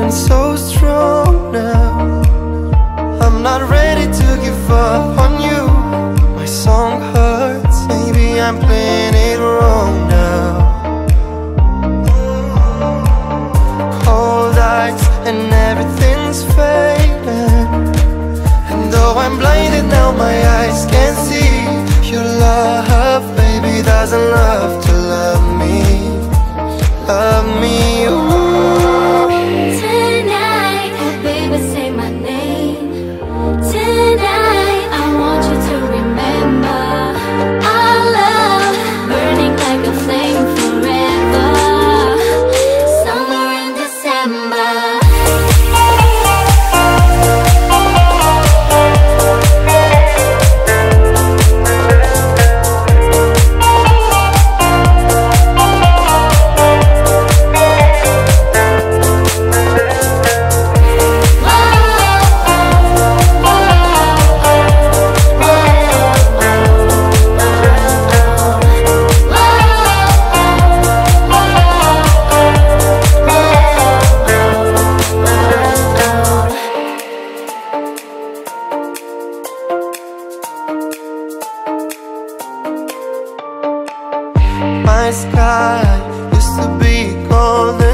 feeling so strong now. I'm not ready to give up on you. My song hurts, maybe I'm playing it wrong now. Cold eyes and everything's fading, and though I'm blinded now my eyes can't see your love, baby, doesn't love to love me. Love me, ooh. Tonight, oh baby, say my name. Tonight, I want you to remember our love burning like a flame forever. Summer in December. My sky used to be golden.